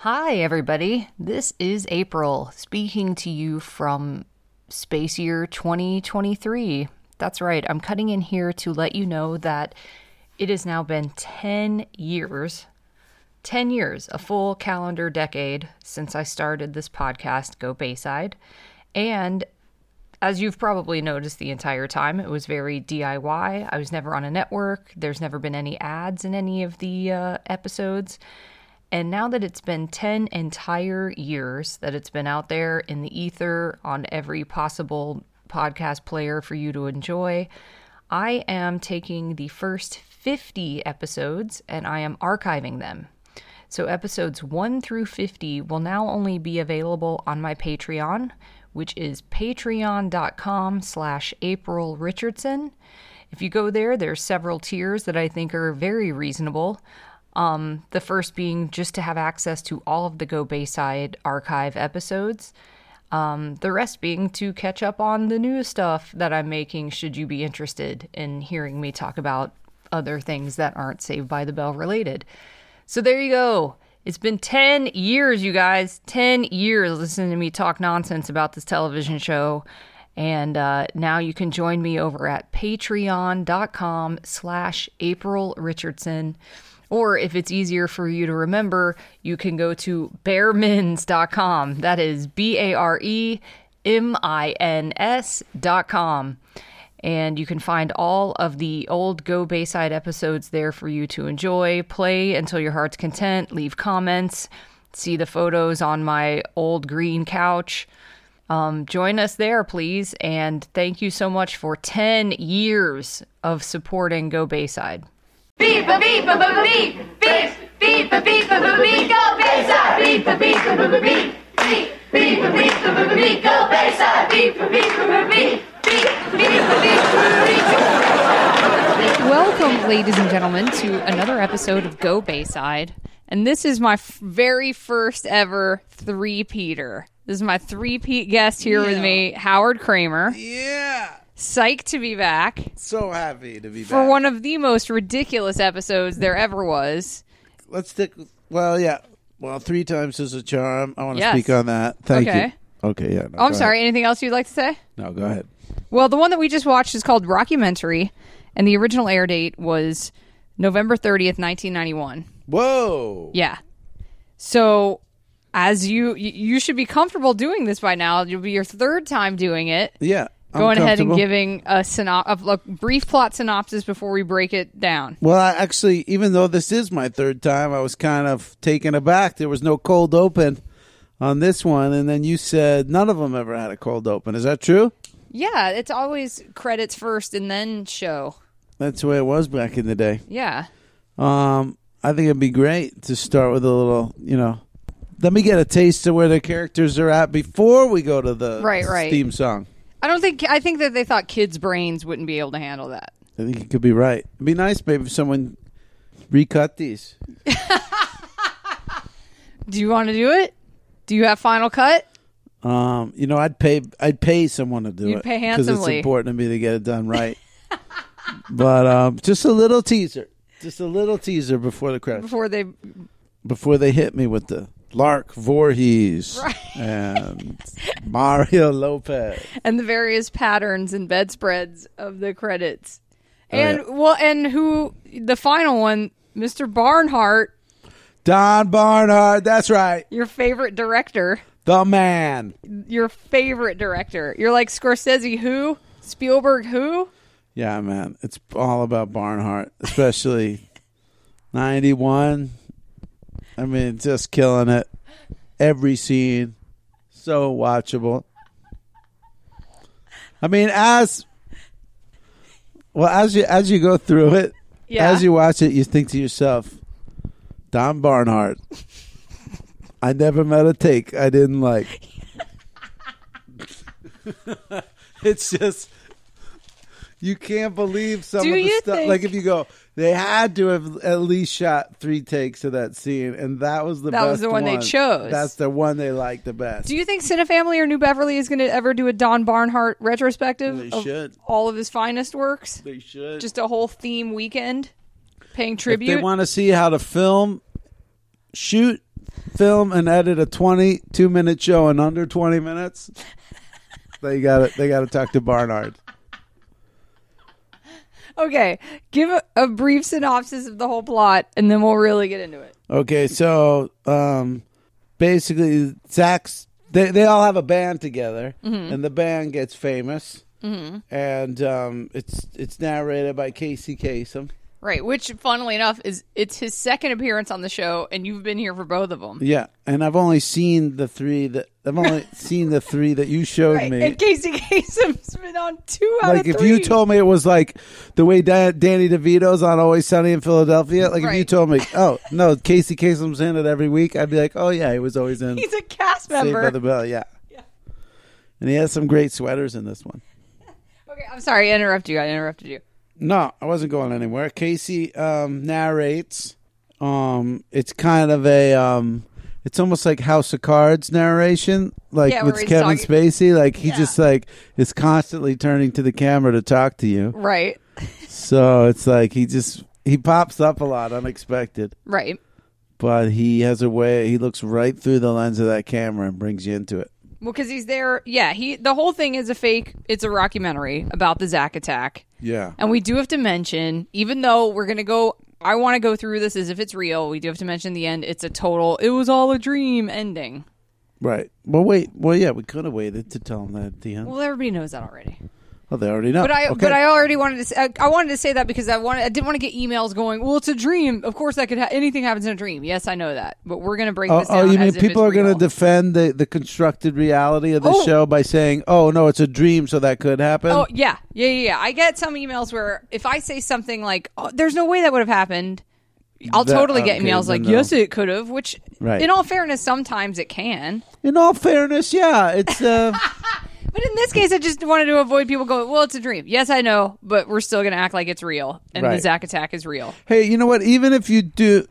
Hi, everybody. This is April, speaking to you from Space Year 2023. That's right, I'm cutting in here to let you know that it has now been 10 years, a full calendar decade since I started this podcast, Go Bayside. And as you've probably noticed the entire time, it was very DIY. I was never on a network. There's never been any ads in any of the episodes. And now that it's been 10 entire years that it's been out there in the ether on every possible podcast player for you to enjoy, I am taking the first 50 episodes and I am archiving them. So episodes 1 through 50 will now only be available on my Patreon, which is patreon.com/April Richardson. If you go there, there's several tiers that I think are very reasonable. The first being just to have access to all of the Go Bayside archive episodes. The rest being to catch up on the new stuff that I'm making should you be interested in hearing me talk about other things that aren't Saved by the Bell related. So there you go. It's been 10 years, you guys. 10 years listening to me talk nonsense about this television show. And now you can join me over at patreon.com/April Richardson. Or if it's easier for you to remember, you can go to baremins.com. That is BAREMINS.com. And you can find all of the old Go Bayside episodes there for you to enjoy, play until your heart's content, leave comments, see the photos on my old green couch. Join us there, please. And thank you so much for 10 years of supporting Go Bayside. Beep a beep a beep beep beep beep a beep a beep Go Bayside. Beep a beep a beep beep beep beep a beep a beep Go Bayside. Beep a beep a beep beep beep a beep a beep. Welcome, ladies and gentlemen, to another episode of Go Bayside, and this is my very first ever three-peater. This is my three-peat guest here with me, Howard Kramer. Yeah. Psyched to be back. So happy to be back. For one of the most ridiculous episodes there ever was. Let's stick. Well, yeah. Well, 3 times is a charm. I want to Yes. speak on that. Thank Okay. you. Okay, yeah. No, Oh, I'm go sorry. ahead. Anything else you'd like to say? No, go ahead. Well, the one that we just watched is called Rockumentary, and the original air date was November 30th, 1991. Whoa. Yeah. So, as you should be comfortable doing this by now. You'll be your third time doing it. Yeah. I'm Going ahead and comfortable. giving a brief plot synopsis before we break it down. Well, actually, even though this is my third time, I was kind of taken aback. There was no cold open on this one, and then you said none of them ever had a cold open. Is that true? Yeah, it's always credits first and then show. That's the way it was back in the day. Yeah. I think it'd be great to start with a little, let me get a taste of where the characters are at before we go to the Right. theme song. I think that they thought kids' brains wouldn't be able to handle that. I think you could be right. It'd be nice, maybe, if someone recut these. Do you want to do it? Do you have Final Cut? I'd pay someone to do You'd it pay because it's handsomely. important to me to get it done right. But just a little teaser before the credits, before they hit me with the Lark Voorhees and Mario Lopez. And the various patterns and bedspreads of the credits. Oh, And yeah. and who the final one, Mr. Barnhart, Don Barnhart, that's right. your favorite director. The man. Your favorite director. You're like Scorsese who? Spielberg who? Yeah, man. It's all about Barnhart, especially 91. I mean, just killing it. Every scene. So watchable. I mean, as you go through it, Yeah. as you watch it, you think to yourself, Don Barnhart. I never met a take I didn't like. It's just, you can't believe some Do of the you stuff. think- Like if you go, they had to have at least shot 3 takes of that scene, and that was the best That was the one they chose. That's the one they liked the best. Do you think Cinefamily or New Beverly is going to ever do a Don Barnhart retrospective They of should. all of his finest works? They should. Just a whole theme weekend paying if tribute? they want to see how to film, shoot, film and edit a 22-minute show in under 20 minutes, they got to talk to Barnard. Okay, give a brief synopsis of the whole plot, and then we'll really get into it. Okay, so basically, Zach's they all have a band together, and the band gets famous, and it's narrated by Casey Kasem. Right, which, funnily enough, it's his second appearance on the show, and you've been here for both of them. Yeah, and I've only seen the three that you showed me. And Casey Kasem's been on 2 out of 3. Like if you told me it was like the way Danny DeVito's on Always Sunny in Philadelphia, like if you told me, oh no, Casey Kasem's in it every week, I'd be like, oh yeah, he was always in. He's a cast member. Saved by the Bell, yeah. And he has some great sweaters in this one. Okay, I'm sorry, I interrupted you. No, I wasn't going anywhere. Casey narrates. It's kind of a it's almost like House of Cards narration, like with Kevin Spacey. Like he just like is constantly turning to the camera to talk to you. Right. So it's like he pops up a lot, unexpected. Right. But he has a way. He looks right through the lens of that camera and brings you into it. Well, because he's there. Yeah, the whole thing is a fake. It's a rockumentary about the Zach attack. Yeah. And we do have to mention, even though we're going to go, I want to go through this as if it's real, we do have to mention the end. It's a total, it was all a dream ending. Right. Well, wait. Well, yeah, we could have waited to tell him that at the end. Well, everybody knows that already. Well, they already know. But I already wanted to say, I wanted to say that because I didn't want to get emails going, well, it's a dream. Of course, that could anything happens in a dream. Yes, I know that. But we're going to break this down. Oh, you mean people are going to defend the constructed reality of the show by saying, oh, no, it's a dream, so that could happen? Oh, yeah. I get some emails where if I say something like, oh, there's no way that would have happened, I'll totally get emails like, yes, it could have, which, in all fairness, sometimes it can. In all fairness, yeah. It's... But in this case, I just wanted to avoid people going, well, it's a dream. Yes, I know, but we're still going to act like it's real. And the Zach attack is real. Hey, you know what? Even if you do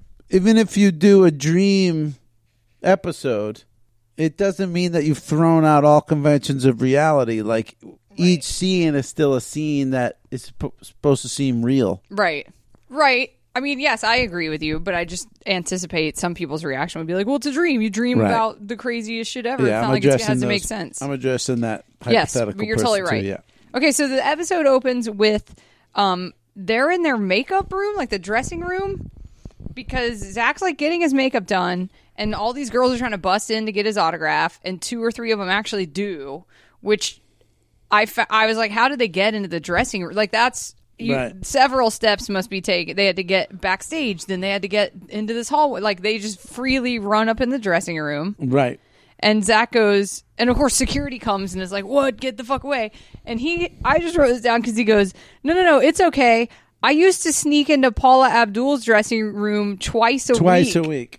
a dream episode, it doesn't mean that you've thrown out all conventions of reality. Like, each scene is still a scene that is supposed to seem real. Right. I mean, yes, I agree with you, but I just anticipate some people's reaction would be like, well, it's a dream. You dream about the craziest shit ever. Yeah, it's not like it has to make sense. I'm addressing that hypothetical Yes, but you're totally right. Too, yeah. Okay, so the episode opens with they're in their makeup room, like the dressing room, because Zach's like getting his makeup done, and all these girls are trying to bust in to get his autograph, and 2 or 3 of them actually do, which I was like, how did they get into the dressing room? Like, that's... Several steps must be taken. They had to get backstage, then they had to get into this hallway. Like, they just freely run up in the dressing room. Right. And Zach goes, and of course security comes and is like, what? Get the fuck away. And I just wrote this down because he goes, no, it's okay. I used to sneak into Paula Abdul's dressing room twice a week.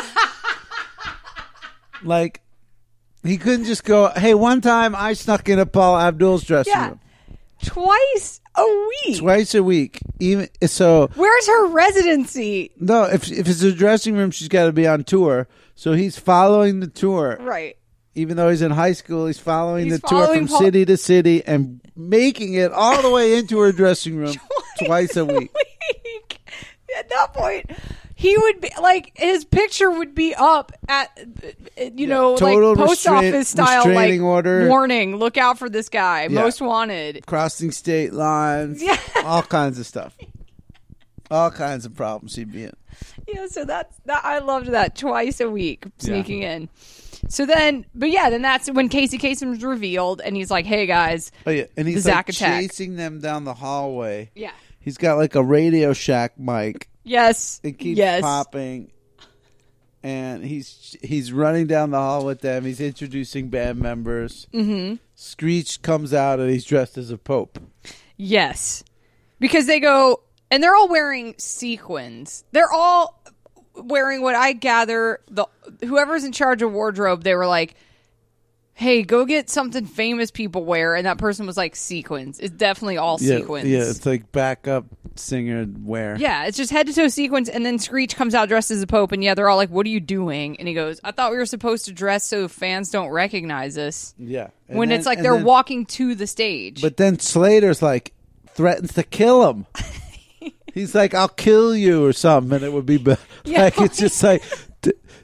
Like, he couldn't just go, hey, one time I snuck into Paula Abdul's dressing room. Twice a week. Even so, where's her residency? No, if it's a dressing room, she's got to be on tour. So he's following the tour, right? Even though he's in high school, he's following the tour from city to city and making it all the way into her dressing room twice a week. At that point, he would be like, his picture would be up at, like post office style, like order. Warning, look out for this guy, most wanted, crossing state lines, all kinds of stuff, all kinds of problems he'd be in. Yeah, so that I loved that, twice a week sneaking in. So then, then that's when Casey Kasem's revealed, and he's like, "Hey guys, and he's the like Zach attack. Chasing them down the hallway. Yeah, he's got like a Radio Shack mic. Yes, it keeps popping, and he's running down the hall with them. He's introducing band members. Mm-hmm. Screech comes out, and he's dressed as a pope. Yes, because they go, and they're all wearing sequins. They're all wearing what I gather, whoever's in charge of wardrobe, they were like, hey, go get something famous people wear. And that person was like, sequins. It's definitely all sequins. Yeah, it's like backup singer wear. Yeah, it's just head to toe sequins. And then Screech comes out dressed as a pope. And they're all like, what are you doing? And he goes, I thought we were supposed to dress so fans don't recognize us. Yeah. When it's like they're walking to the stage. But then Slater's like, threatens to kill him. He's like, I'll kill you or something. And it would be like, it's just like,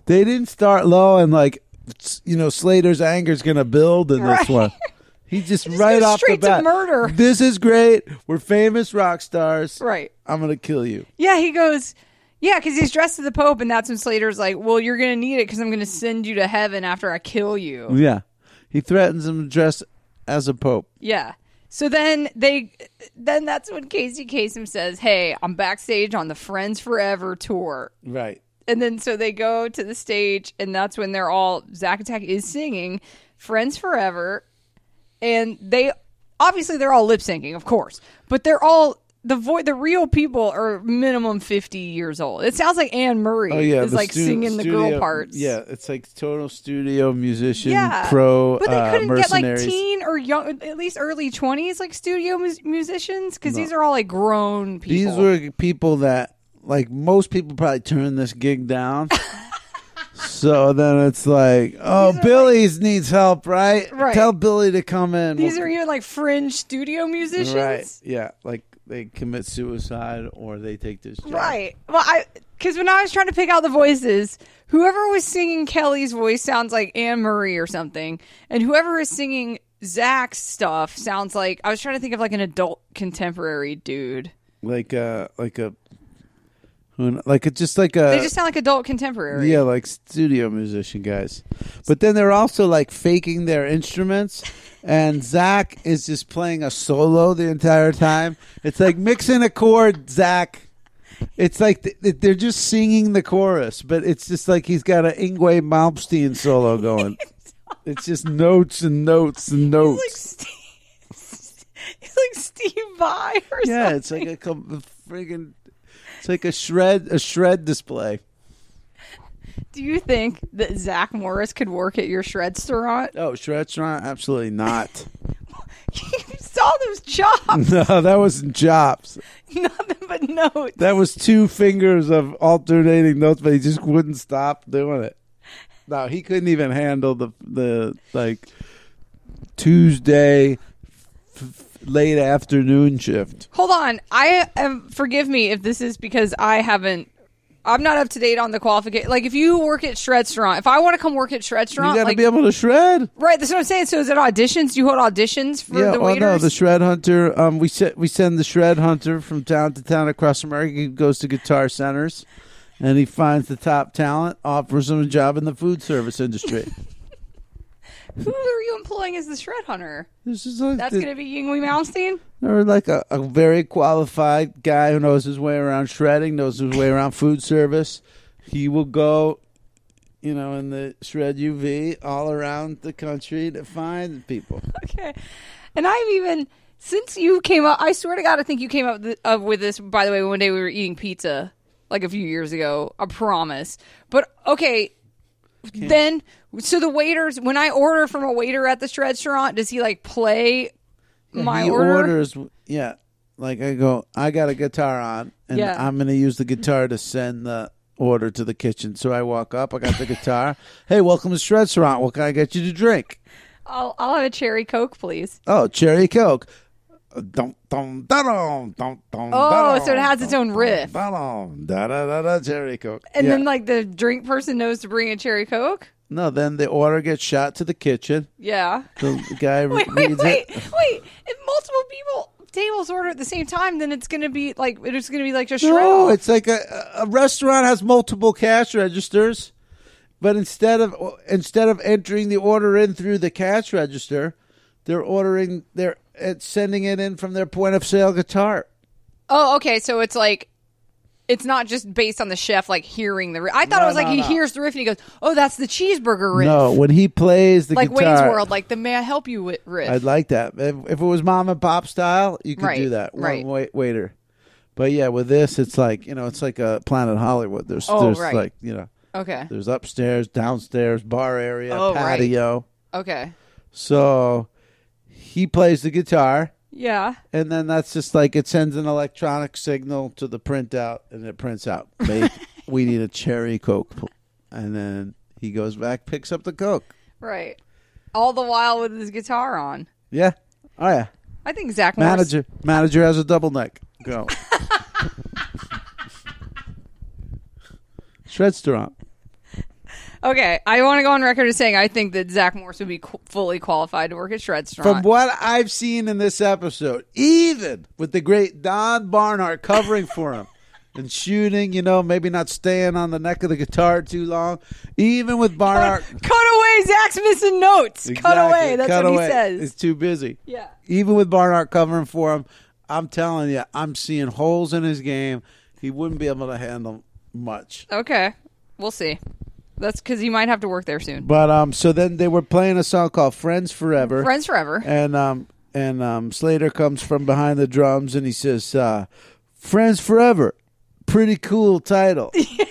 They didn't start low and like, Slater's anger is gonna build in this one. He just right goes off the straight to bat, murder. This is great. We're famous rock stars. Right. I'm gonna kill you. Yeah, he goes. Yeah, because he's dressed as the Pope, and that's when Slater's like, "Well, you're gonna need it because I'm gonna send you to heaven after I kill you." Yeah, he threatens him to dress as a pope. Yeah. So then that's when Casey Kasem says, "Hey, I'm backstage on the Friends Forever tour." Right. And then so they go to the stage, and that's when Zack Attack is singing Friends Forever. And they're all lip syncing, of course. But they're all, the real people are minimum 50 years old. It sounds like Anne Murray is like singing the girl parts. Yeah, it's like total studio musician, But they couldn't get like teen or young, at least early 20s, like studio musicians, because these are all like grown people. These were people that, like, most people probably turn this gig down. So then it's like, Billy's needs help, right? Right. Tell Billy to come in. These are even like fringe studio musicians. Right. Yeah. Like they commit suicide or they take this job. Right. Well, because when I was trying to pick out the voices, whoever was singing Kelly's voice sounds like Anne Murray or something, and whoever is singing Zach's stuff sounds like, I was trying to think of like an adult contemporary dude. They just sound like adult contemporary. Yeah, like studio musician guys. But then they're also like faking their instruments, and Zach is just playing a solo the entire time. It's like mixing a chord, Zach. It's like they're just singing the chorus, but it's just like he's got an Yngwie Malmsteen solo going. It's just notes and notes and notes. He's like Steve Vai or something. Yeah, it's like a friggin'. It's like a shred display. Do you think that Zach Morris could work at your shred restaurant? Oh, shred restaurant? Absolutely not. You saw those chops. No, that wasn't chops. Nothing but notes. That was 2 fingers of alternating notes, but he just wouldn't stop doing it. No, he couldn't even handle the like Tuesday late afternoon shift. Hold on. Forgive me if this is because I'm not up to date on the qualification. Like, if you work at Shredstraunt, if I want to come work at Shredstraunt, you got to be able to shred. Right, that's what I'm saying. So is it auditions? Do you hold auditions for the waiters? No, the Shred Hunter. We send the Shred Hunter from town to town across America. He goes to guitar centers, and he finds the top talent, offers them a job in the food service industry. Who are you employing as the Shred Hunter? This is like that's going to be Yngwie Malmsteen? Or like a very qualified guy who knows his way around shredding, knows his way around food service. He will go, in the Shred UV all around the country to find people. Okay. And since you came up, I swear to God, I think you came up with this, by the way, one day we were eating pizza, like a few years ago. I promise. But, okay, then, so the waiters, when I order from a waiter at the Shredstraunt, does he, like, play my order? Orders, yeah. Like, I go, I got a guitar on, and I'm going to use the guitar to send the order to the kitchen. So I walk up, I got the guitar. Hey, welcome to Shredstraunt. What can I get you to drink? I'll have a cherry Coke, please. Oh, cherry Coke. So it has its own riff. Cherry Coke. And then, like, the drink person knows to bring a cherry Coke? No, then the order gets shot to the kitchen. Yeah. The guy wait. If multiple tables order at the same time, then it's going to be like a shred. No, it's like a restaurant has multiple cash registers, but instead of entering the order in through the cash register, they're sending it in from their point of sale guitar. Oh, okay. So it's like, it's not just based on the chef, like, hearing the riff. I thought it was like he hears the riff and he goes, oh, that's the cheeseburger riff. No, when he plays the guitar. Like Wayne's World, like the May I Help You riff. I'd like that. If it was mom and pop style, you could do that. Right. Waiter. But yeah, with this, it's like, it's like a Planet Hollywood. There's like, okay. There's upstairs, downstairs, bar area, patio. Right. Okay. So he plays the guitar. Yeah. And then that's just like it sends an electronic signal to the printout, and it prints out. We need a cherry Coke. And then he goes back, picks up the Coke. Right. All the while with his guitar on. Yeah. Oh, yeah. I think Zach Morris. Manager has a double neck. Go. Shredstraunt. Okay, I want to go on record as saying I think that Zach Morris would be fully qualified to work at Shredstrong. From what I've seen in this episode, even with the great Don Barnhart covering for him and shooting, maybe not staying on the neck of the guitar too long, even with Barnhart. Cut away, Zach's missing notes. Exactly. Cut away, that's Cut what away. he says. It's too busy. Yeah. Even with Barnhart covering for him, I'm telling you, I'm seeing holes in his game. He wouldn't be able to handle much. Okay, we'll see. That's because he might have to work there soon. But so then they were playing a song called "Friends Forever." Friends Forever. And Slater comes from behind the drums and he says, "Friends Forever, pretty cool title."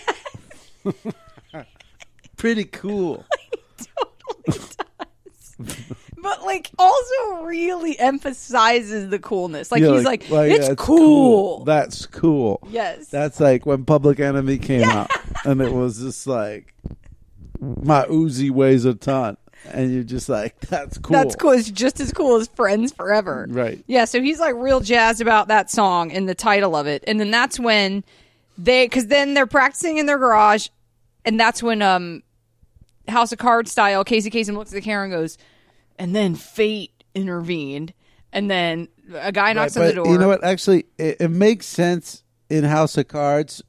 Pretty cool. He totally does. But also really emphasizes the coolness. He's like it's cool. That's cool. Yes. That's like when Public Enemy came out, and it was just like, my Uzi weighs a ton, and you're just like, that's cool. That's cool. It's just as cool as Friends Forever. Right. Yeah. So he's real jazzed about that song and the title of it, and then that's when because then they're practicing in their garage, and that's when House of Cards style, Casey Kasem looks at the camera and goes, and then fate intervened, and then a guy knocks on the door. You know what? Actually, it makes sense in House of Cards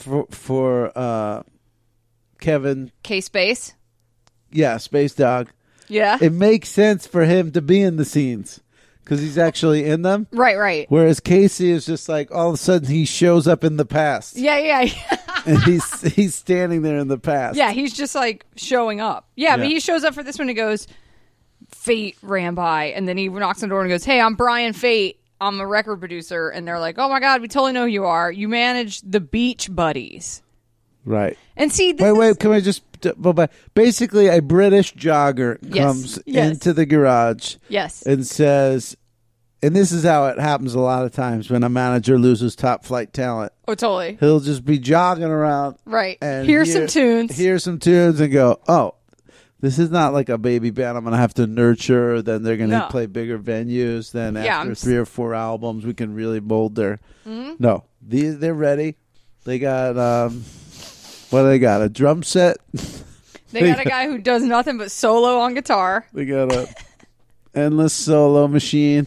for Kevin. K-Space? Yeah, Space Dog. Yeah. It makes sense for him to be in the scenes because he's actually in them. Right. Whereas Casey is just all of a sudden he shows up in the past. Yeah. And he's standing there in the past. Yeah, he's just showing up. Yeah, but he shows up for this one and goes, Fate ran by, and then he knocks on the door and goes, "Hey, I'm Brian Fate. I'm a record producer." And they're like, "Oh my God, we totally know who you are. You manage the Beach Buddies." Right. And see, wait, can I just... Basically, a British jogger comes into the garage and says... And this is how it happens a lot of times when a manager loses top flight talent. Oh, totally. He'll just be jogging around. Right. And hear some tunes. Hear some tunes and go, oh, this is not like a baby band I'm going to have to nurture. Then they're going to play bigger venues. Then after 3 or 4 albums, we can really mold their... Mm-hmm. No, they're ready. They got... what do they got? A drum set? They got a guy who does nothing but solo on guitar. They got a endless solo machine.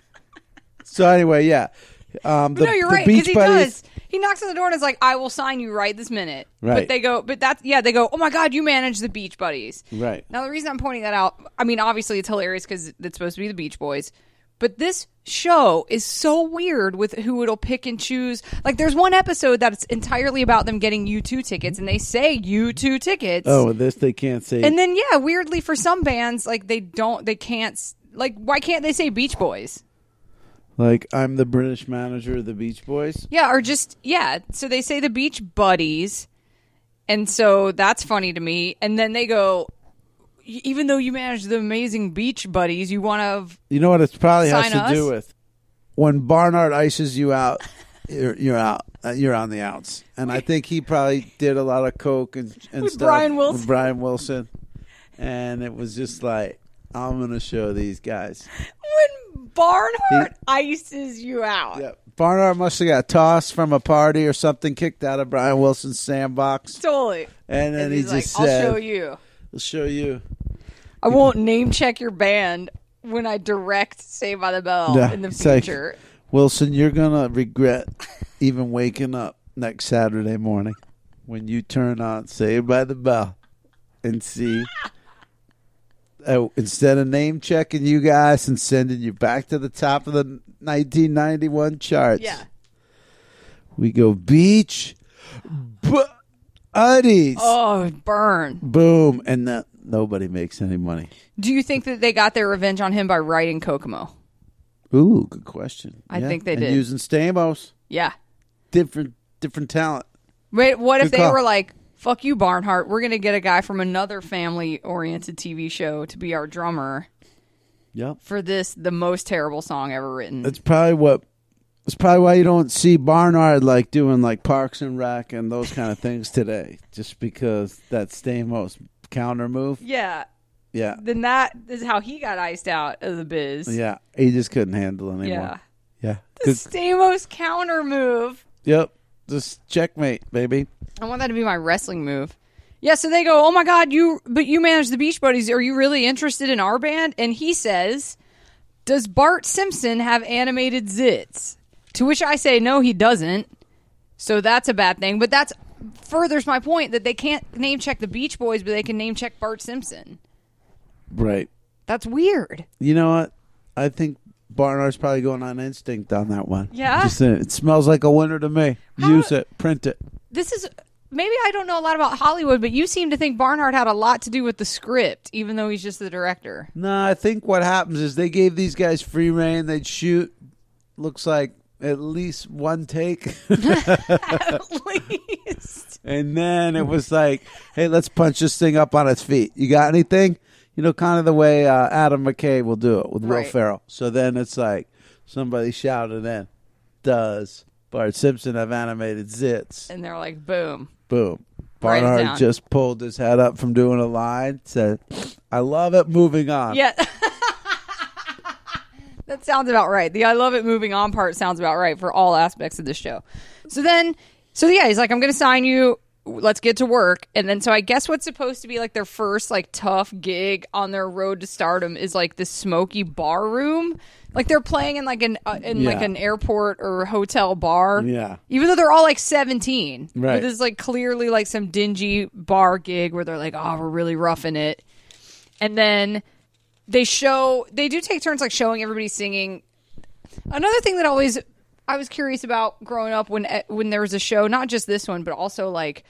So anyway, yeah. No, you're right, because he does. He knocks on the door and is like, "I will sign you right this minute." Right. They go, "Oh my God, you manage the Beach Buddies." Right. Now, the reason I'm pointing that out, I mean, obviously it's hilarious because it's supposed to be the Beach Boys, but this show is so weird with who it'll pick and choose. There's one episode that's entirely about them getting U2 tickets, and they say U2 tickets. Oh, this they can't say. And then, weirdly for some bands, they can't, why can't they say Beach Boys? I'm the British manager of the Beach Boys? Yeah, or just, so they say the Beach Buddies, and so that's funny to me. And then they go, even though you manage the amazing Beach Buddies, you want to You know what it probably has to us? do with? When Barnhart ices you out, you're out. You're on the outs. And I think he probably did a lot of coke and with stuff. Brian Wilson. With Brian Wilson. And it was just I'm going to show these guys. When Barnhart ices you out. Yeah. Barnhart must have got tossed from a party or something, kicked out of Brian Wilson's sandbox. Totally. And then he just said, I'll show you. I'll show you. I won't name check your band when I direct Saved by the Bell in the future. Wilson, you're going to regret even waking up next Saturday morning when you turn on Saved by the Bell and see... instead of name checking you guys and sending you back to the top of the 1991 charts, we go Beach Buddies. Oh, burn. Boom. And nobody makes any money. Do you think that they got their revenge on him by writing Kokomo? Ooh, good question. I think they did. Using Stamos. Yeah. Different talent. Wait, what if Good they call. were like, fuck you, Barnhart. We're going to get a guy from another family-oriented TV show to be our drummer for this, the most terrible song ever written. It's probably why you don't see Barnhart doing Parks and Rec and those kind of things today, just because that Stamos counter move. Yeah. Yeah. Then that is how he got iced out of the biz. Yeah. He just couldn't handle it anymore. Yeah. Yeah. The Stamos counter move. Yep. Just checkmate, baby. I want that to be my wrestling move. Yeah, so they go, oh my God, you manage the Beach Buddies. Are you really interested in our band? And he says, does Bart Simpson have animated zits? To which I say, no, he doesn't. So that's a bad thing. But that's furthers my point that they can't name check the Beach Boys, but they can name check Bart Simpson. Right. That's weird. You know what? I think Barnard's probably going on instinct on that one. Yeah? Just saying, it smells like a winner to me. Use it. Print it. This is... Maybe I don't know a lot about Hollywood, but you seem to think Barnard had a lot to do with the script, even though he's just the director. No, I think what happens is they gave these guys free reign. They'd shoot, looks like, at least one take. At least. And then it was like, hey, let's punch this thing up on its feet. You got anything? You know, kind of the way Adam McKay will do it with Will Ferrell. So then it's like somebody shouted in, does Bart Simpson have animated zits? And they're like, boom. Boom. Write it Barnard down. just pulled his head up from doing a line, said, I love it, moving on. Yeah. That sounds about right. The I love it moving on part sounds about right for all aspects of the show. So yeah, he's like, I'm going to sign you. Let's get to work. And then so I guess what's supposed to be like their first like tough gig on their road to stardom is like this smoky bar room. Like they're playing in like like an airport or hotel bar. Yeah. Even though they're all like 17. Right. But this is like clearly like some dingy bar gig where they're like, oh, we're really roughing it. And then they do take turns like showing everybody singing. Another thing that I was curious about growing up when there was a show, not just this one, but also like,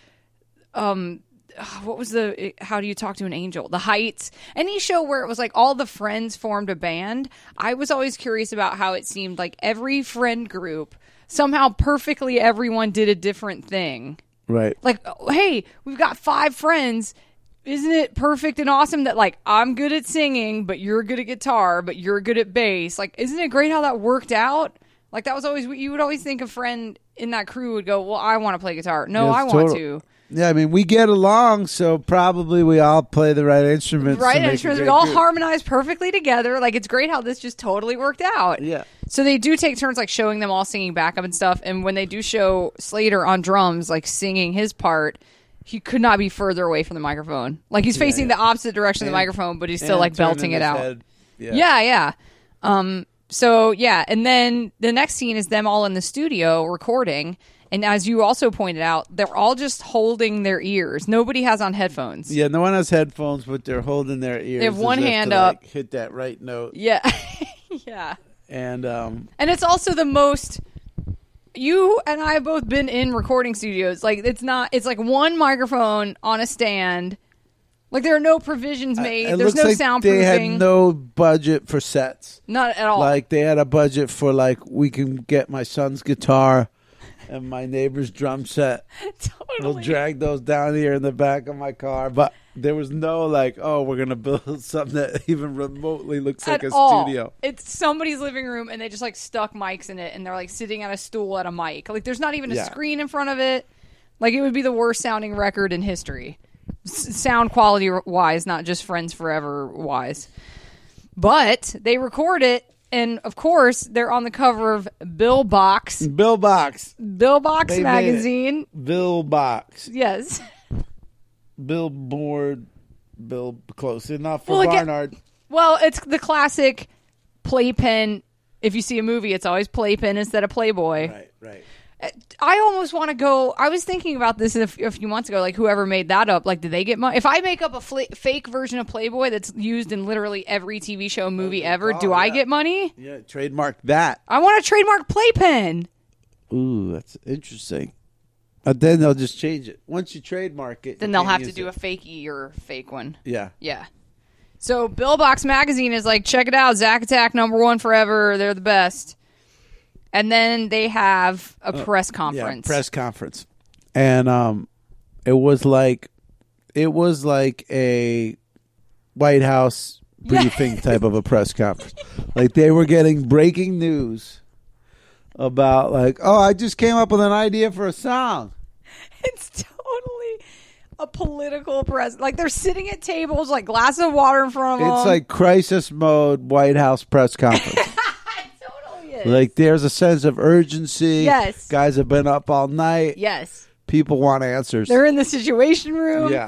what was How Do You Talk to an Angel? The Heights. Any show where it was like all the friends formed a band. I was always curious about how it seemed like every friend group, somehow perfectly everyone did a different thing. Right. Like, hey, we've got 5 friends. Isn't it perfect and awesome that like I'm good at singing, but you're good at guitar, but you're good at bass? Like, isn't it great how that worked out? Like that was always, you would always think a friend in that crew would go, well, I want to play guitar. No, Yes, I want to. Yeah, I mean, we get along, so probably we all play the right instruments. Right to make a instruments. We great all group. harmonize perfectly together. Like, it's great how this just totally worked out. Yeah. So they do take turns, like, showing them all singing backup and stuff. And when they do show Slater on drums, like, singing his part, he could not be further away from the microphone. Like, he's facing the opposite direction of the microphone, but he's still, like, belting it out. Head. Yeah. So, yeah. And then the next scene is them all in the studio recording. And as you also pointed out, they're all just holding their ears. Nobody has on headphones. Yeah, no one has headphones, but they're holding their ears. They have one as if hand to, up. like, hit that right note. Yeah. Yeah. And it's also the most... You and I have both been in recording studios. Like, it's like one microphone on a stand. Like, there are no provisions made. it There's looks no like soundproofing. they had no budget for sets. Not at all. Like, they had a budget for, like, we can get my son's guitar and my neighbor's drum set. Totally. We'll drag those down here in the back of my car. But there was no, like, oh, we're going to build something that even remotely looks like a studio. It's somebody's living room, and they just, like, stuck mics in it, and they're, like, sitting at a stool at a mic. Like, there's not even a screen in front of it. Like, it would be the worst-sounding record in history. Sound quality-wise, not just Friends Forever-wise. But they record it, and, of course, they're on the cover of Bill Box. Bill Box. Bill Box They magazine. Bill Box. Yes. Billboard. Bill close enough for Barnard. Well, it's the classic playpen. If you see a movie, it's always playpen instead of Playboy. Right. I almost want to go. I was thinking about this a few months ago. Like, whoever made that up, like, did they get money? If I make up a fake version of Playboy that's used in literally every TV show, movie ever, do I get money? Yeah, trademark that. I want to trademark playpen. Ooh, that's interesting. But then they'll just change it. Once you trademark it, Then they'll have to do a fakey or fake one. Yeah. Yeah. So Bill Box magazine is like, check it out, Zack Attack #1 forever. They're the best. And then they have a press conference. Yeah, press conference. And it was like a White House briefing type of a press conference. Like, they were getting breaking news about, like, oh, I just came up with an idea for a song. It's totally a political press. Like, they're sitting at tables, like, glass of water in front of them. It's like crisis mode White House press conference. Totally is. Like, there's a sense of urgency. Yes. Guys have been up all night. Yes. People want answers. They're in the Situation Room. Yeah.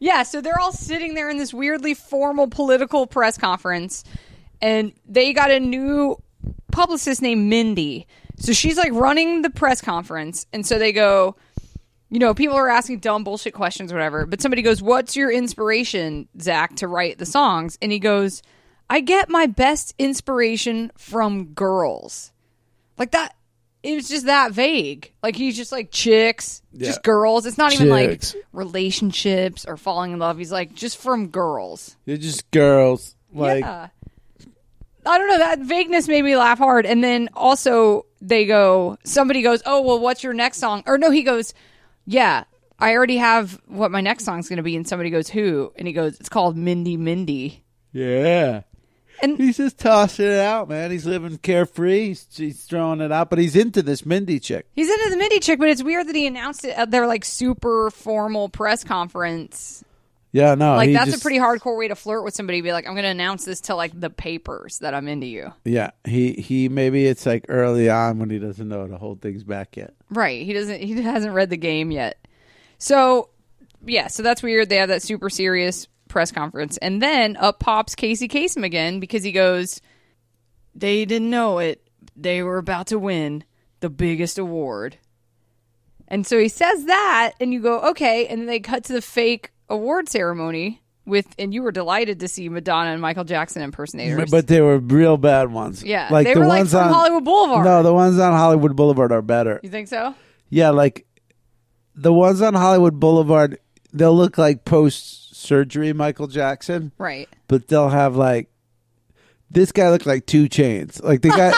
Yeah, so they're all sitting there in this weirdly formal political press conference, and they got a new publicist named Mindy. So she's like running the press conference, and so they go, you know, people are asking dumb bullshit questions or whatever, but somebody goes, what's your inspiration, Zach, to write the songs? And he goes, I get my best inspiration from girls. Like that, it was just that vague. Like he's just like chicks, just girls. It's not even like relationships or falling in love. He's like, just from girls. They're just girls. Like, yeah. I don't know. That vagueness made me laugh hard. And then also somebody goes, oh, well, what's your next song? Or no, he goes, yeah, I already have what my next song's going to be. And somebody goes, who? And he goes, it's called Mindy Mindy. Yeah. And he's just tossing it out, man. He's living carefree. He's throwing it out, but he's into this Mindy chick. He's into the Mindy chick, but it's weird that he announced it at their like super formal press conference. Yeah, no. Like that's a pretty hardcore way to flirt with somebody. Be like, I'm going to announce this to like the papers that I'm into you. Yeah, he maybe it's like early on when he doesn't know to hold things back yet. Right. He hasn't read the game yet. So yeah, so that's weird. They have that super serious press conference, and then up pops Casey Kasem again because he goes, they didn't know it, they were about to win the biggest award. And so he says that, and you go, okay, and then they cut to the fake award ceremony and you were delighted to see Madonna and Michael Jackson impersonators, but they were real bad ones. Yeah, like they the were ones like from on Hollywood Boulevard. No, the ones on Hollywood Boulevard are better. You think so? Yeah, like the ones on Hollywood Boulevard, they'll look like post-surgery Michael Jackson. Right. But they'll have like, this guy looked like 2 Chainz. Like the guy,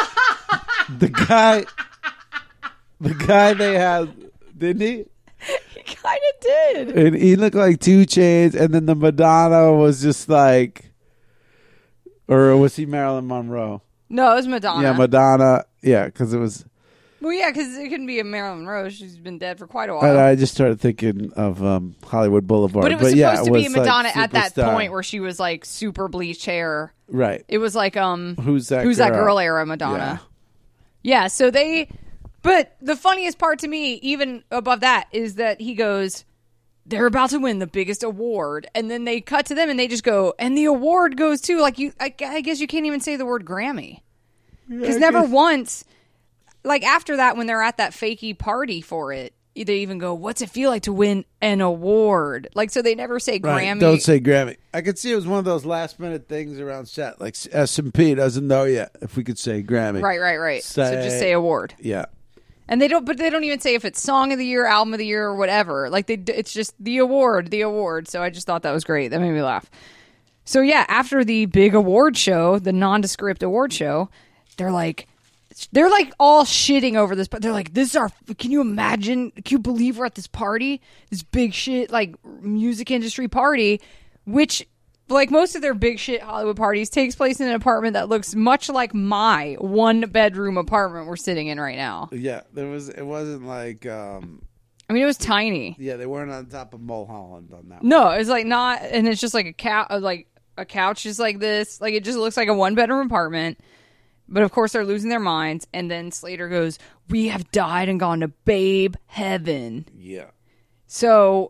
the guy they had, didn't he? He kind of did. And he looked like 2 Chainz, and then the Madonna was just like, or was he Marilyn Monroe? No, it was Madonna. Yeah, Madonna. Yeah, because it was. Well, yeah, because it couldn't be a Marilyn Monroe. She's been dead for quite a while. And I just started thinking of Hollywood Boulevard. But it was supposed to be Madonna like at that point where she was like super bleach hair. Right. It was like Who's that girl era Madonna. Yeah, so but the funniest part to me, even above that, is that he goes, they're about to win the biggest award, and then they cut to them and they just go, and the award goes to, like, I guess you can't even say the word Grammy. Because never once, like after that, when they're at that fakey party for it, they even go, what's it feel like to win an award? Like, so they never say Grammy. Don't say Grammy. I could see it was one of those last minute things around set. Like S&P doesn't know yet if we could say Grammy. Right. So just say award. Yeah. And they don't even say if it's song of the year, album of the year, or whatever. Like it's just the award. So I just thought that was great. That made me laugh. So yeah, after the big award show, the nondescript award show, they're like all shitting over this, but they're like, can you imagine? Can you believe we're at this party? This big shit, like music industry party, which, like most of their big shit Hollywood parties, takes place in an apartment that looks much like my 1-bedroom apartment we're sitting in right now. Yeah, it wasn't like, I mean, it was tiny. Yeah, they weren't on top of Mulholland on that one. No, it was like not, and it's just like a couch just like this. Like it just looks like a 1-bedroom apartment. But of course they're losing their minds. And then Slater goes, we have died and gone to babe heaven. Yeah. So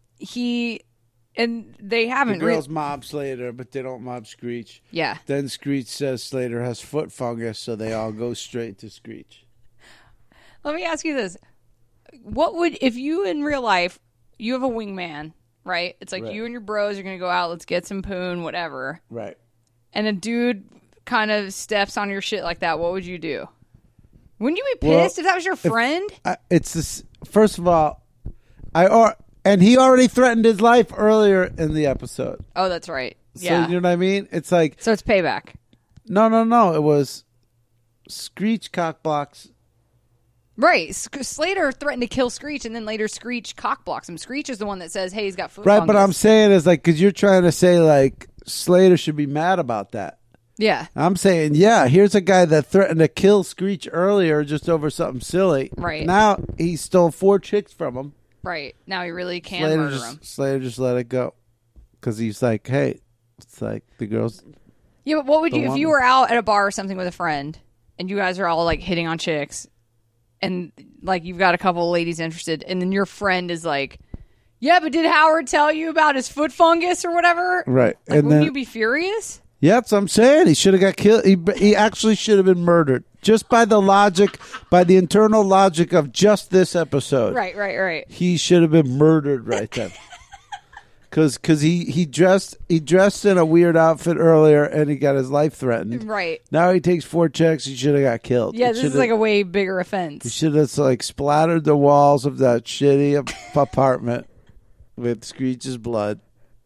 they haven't. The girls mob Slater, but they don't mob Screech. Yeah. Then Screech says Slater has foot fungus, so they all go straight to Screech. Let me ask you this. If you in real life, you have a wingman, right? It's like you and your bros are going to go out, let's get some poon, whatever. Right. And a dude kind of steps on your shit like that, what would you do? Wouldn't you be pissed if that was your friend? It's this. First of all, and he already threatened his life earlier in the episode. Oh, that's right. Yeah. So you know what I mean? It's like, so it's payback. No. It was Screech cockblocks. Right. Slater threatened to kill Screech, and then later Screech cockblocks him. Screech is the one that says, hey, he's got foot Right, fungus. but I'm saying is like, because you're trying to say like Slater should be mad about that. Yeah. I'm saying, yeah, here's a guy that threatened to kill Screech earlier just over something silly. Right. Now he stole 4 chicks from him. Right. Now he really can murder him. Slater just let it go. Because he's like, hey, it's like the girls. Yeah, but what would you, if you were out at a bar or something with a friend, and you guys are all like hitting on chicks, and like you've got a couple of ladies interested, and then your friend is like, Yeah, but did Howard tell you about his foot fungus or whatever? Right. Like, And wouldn't then, you be furious? yeah, that's what I'm saying. He should have got killed. He actually should have been murdered. Just by the logic, by the internal logic of just this episode. Right. He should have been murdered right then. Because he dressed in a weird outfit earlier and he got his life threatened. Right. Now he takes 4 checks. He should have got killed. Yeah, this is like a way bigger offense. He should have like splattered the walls of that shitty apartment with Screech's blood.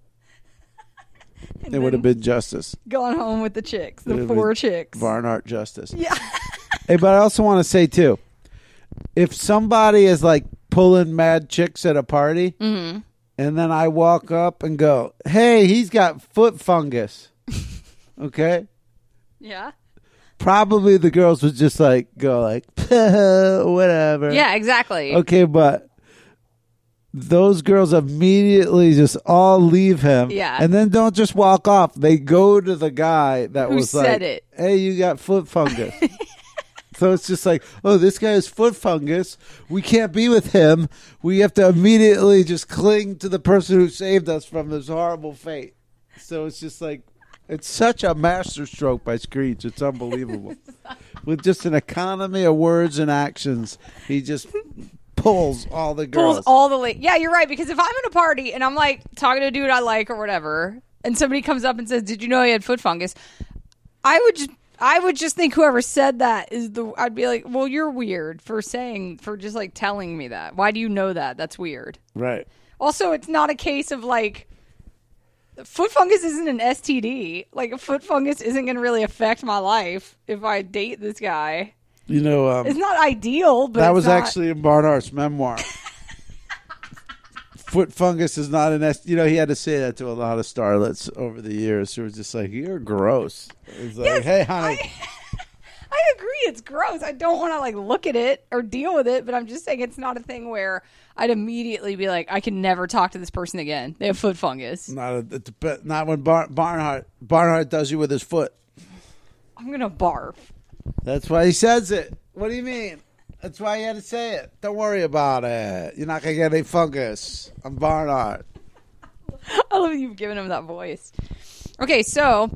It would have been justice. Gone home with the chicks, the 4 chicks. Barnhart justice. Yeah. Hey, but I also want to say too, if somebody is like pulling mad chicks at a party, Mm-hmm. and then I walk up and go, "Hey, he's got foot fungus," okay? Yeah. Probably the girls would just like go like, whatever. Yeah, exactly. Okay, but those girls immediately just all leave him. Yeah. And then don't just walk off. They go to the guy that Who was said like, it. "Hey, you got foot fungus." So it's just like, "Oh, this guy has foot fungus. We can't be with him. We have to immediately just cling to the person who saved us from this horrible fate." So it's just like, it's such a masterstroke by Screech. It's unbelievable. With just an economy of words and actions, he just pulls all the girls. Pulls all the yeah, you're right. Because if I'm at a party and I'm like talking to a dude I like or whatever, and somebody comes up and says, "Did you know he had foot fungus?" I would just think whoever said that I'd be like, "Well, you're weird for just like telling me that. Why do you know that? That's weird." Right. Also, it's not a case of like foot fungus isn't an STD. Like a foot fungus isn't going to really affect my life if I date this guy. You know, It's not ideal, but that it's was not... actually in Barnhart's memoir. Foot fungus is not an he had to say that to a lot of starlets over the years who were just like, "You're gross." It's like, Yes, "Hey, honey." I agree, it's gross. I don't want to like look at it or deal with it, but I'm just saying it's not a thing where I'd immediately be like, I can never talk to this person again. They have foot fungus. Not when Barnhart does you with his foot. I'm gonna barf. That's why he says it. What do you mean? That's why he had to say it. Don't worry about it. You're not going to get any fungus. I'm Barnhart. I love you've given him that voice. Okay, so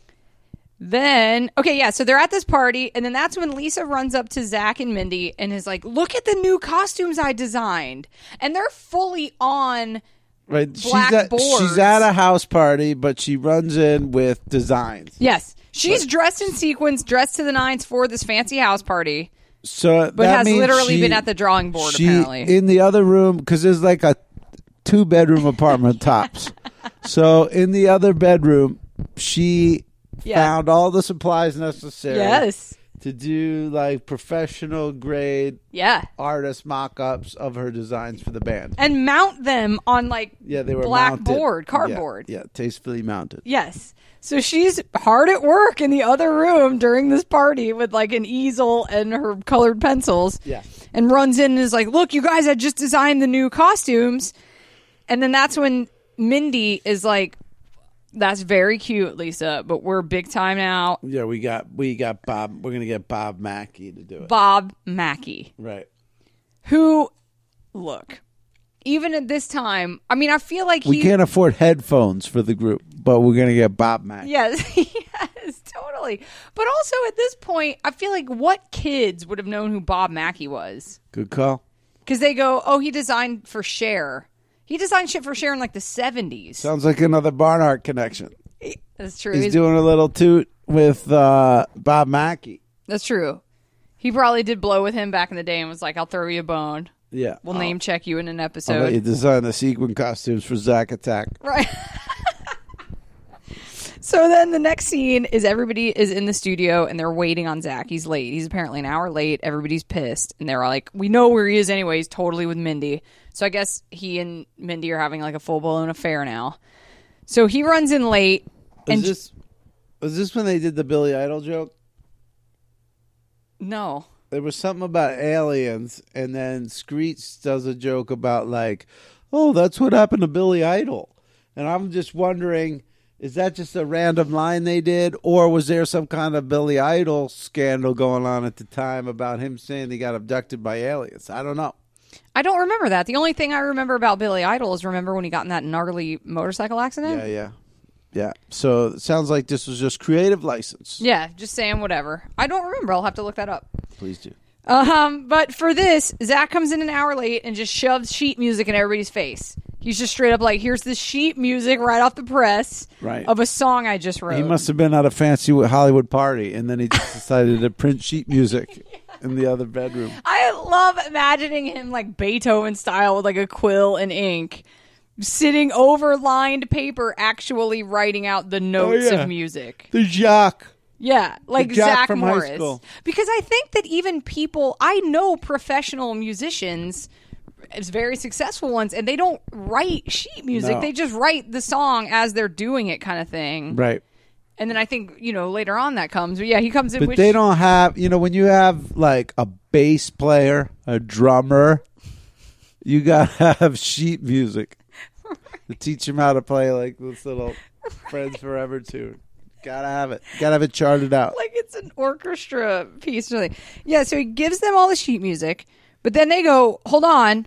then, so they're at this party, and then that's when Lisa runs up to Zach and Mindy and is like, "Look at the new costumes I designed." And they're fully on Right. black boards. She's at a house party, but she runs in with designs. Yes. She's dressed in sequins, dressed to the nines for this fancy house party. So But that has means literally been at the drawing board, apparently. In the other room, because there's like a 2-bedroom apartment tops. So in the other bedroom, she found all the supplies necessary to do like professional grade artist mock-ups of her designs for the band. And mount them on like they were black mounted. board, cardboard. Yeah, tastefully mounted. Yes. So she's hard at work in the other room during this party with like an easel and her colored pencils. Yeah. And runs in and is like, "Look, you guys, I just designed the new costumes." And then that's when Mindy is like, "That's very cute, Lisa, but we're big time now." Yeah, we got Bob. We're gonna get Bob Mackey to do it. Bob Mackey. Right. Who, look, even at this time, I mean, I feel like we can't afford headphones for the group, but we're gonna get Bob Mackey. Yes, yes, totally. But also at this point, I feel like what kids would have known who Bob Mackey was? Good call. Because they go, "Oh, he designed for Cher." He designed shit for Cher in like the 70s. Sounds like another Barnhart connection. That's true. He's doing a little toot with Bob Mackey. That's true. He probably did blow with him back in the day and was like, "I'll throw you a bone. Yeah. We'll name check you in an I'll let episode." you design the sequin costumes for Zack Attack. Right. So then the next scene is everybody is in the studio and they're waiting on Zach. He's late. He's apparently an hour late. Everybody's pissed. And they're like, "We know where he is anyway. He's totally with Mindy." So I guess he and Mindy are having like a full-blown affair now. So he runs in late. Was this when they did the Billy Idol joke? No. There was something about aliens, and then Screech does a joke about like, "Oh, that's what happened to Billy Idol." And I'm just wondering, is that just a random line they did, or was there some kind of Billy Idol scandal going on at the time about him saying he got abducted by aliens? I don't know. I don't remember that. The only thing I remember about Billy Idol is remember when he got in that gnarly motorcycle accident? Yeah. So it sounds like this was just creative license. Yeah, just saying whatever. I don't remember. I'll have to look that up. Please do. But for this, Zach comes in an hour late and just shoves sheet music in everybody's face. He's just straight up like, here's the sheet music right off the press of a song I just wrote. He must have been at a fancy Hollywood party, and then he just decided to print sheet music in the other bedroom. I love imagining him like Beethoven style with like a quill and ink, sitting over lined paper, actually writing out the notes of music. The Jacques. Yeah, like Zach from Morris. high school. Because I think that even people, I know professional musicians, very successful ones, and they don't write sheet music. No. They just write the song as they're doing it, kind of thing. Right. And then I think, later on that comes. But yeah, he comes in But with... they don't have, when you have like a bass player, a drummer, you got to have sheet music to teach them how to play like this little Friends Forever tune. Gotta have it. Gotta have it charted out. Like it's an orchestra piece. Really. Yeah, so he gives them all the sheet music, but then they go, hold on.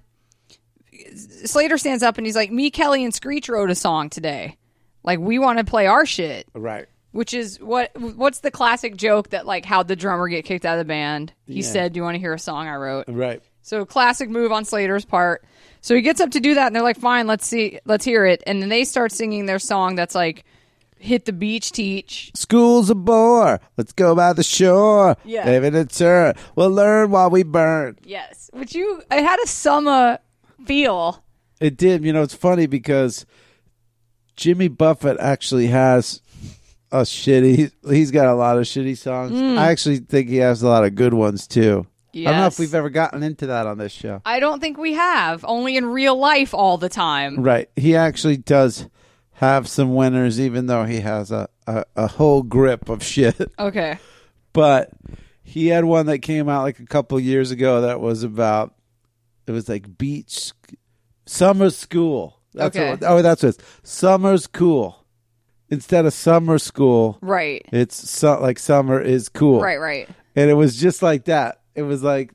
Slater stands up and he's like, me, Kelly, and Screech wrote a song today. Like, we want to play our shit. Right. Which is, what's the classic joke that, like, how'd the drummer get kicked out of the band? He said, do you want to hear a song I wrote? Right. So classic move on Slater's part. So he gets up to do that, and they're like, fine, let's hear it. And then they start singing their song that's like, hit the beach, teach. School's a bore. Let's go by the shore. Yeah. David and Sir. We'll learn while we burn. Yes. Which it had a summer feel. It did. It's funny because Jimmy Buffett actually has a shitty... He's got a lot of shitty songs. I actually think he has a lot of good ones, too. Yes. I don't know if we've ever gotten into that on this show. I don't think we have. Only in real life all the time. Right. He actually does have some winners, even though he has a whole grip of shit. Okay. But he had one that came out like a couple years ago that was about, it was like beach, summer school. That's okay. That's what it's, summer's cool. Instead of summer school. Right. It's like summer is cool. Right. And it was just like that. It was like